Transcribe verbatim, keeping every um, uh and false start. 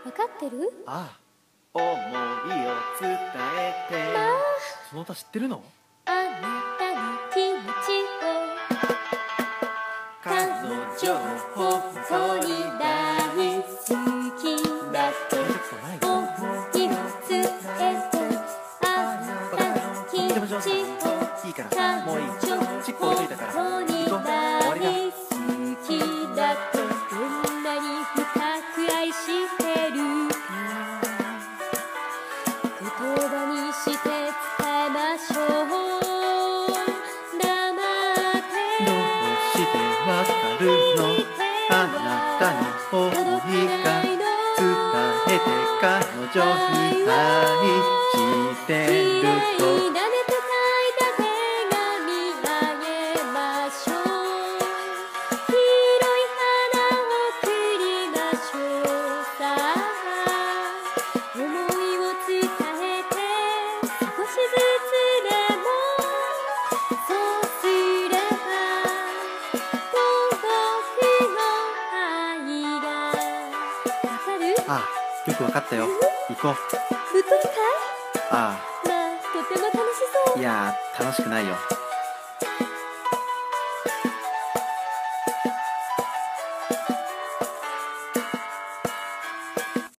わかってる？ ああ、思いを伝えて。 まあ、 その歌知ってるの？ あなたの気持ちを彼女を本当に大好きだって思いを伝えて、あなたの気持ちをいいからもういい。チップ置いといたから本当に行こう。終わりだ。 大好きだってどんなに深く愛してるか言葉にして伝えましょう。黙ってどうしてわかるの？あなたの思いが伝えて彼女に愛してると。 舐めて書いた手紙あげましょう。広い花を贈りましょう。さあ思いを伝えて少しずつでもそうすれば遠くの愛がわかる？ ああ、よくわかったよ。行こう。 ずっといたい？ あまあとても楽しそう。 あ、いやー、楽しくないよ。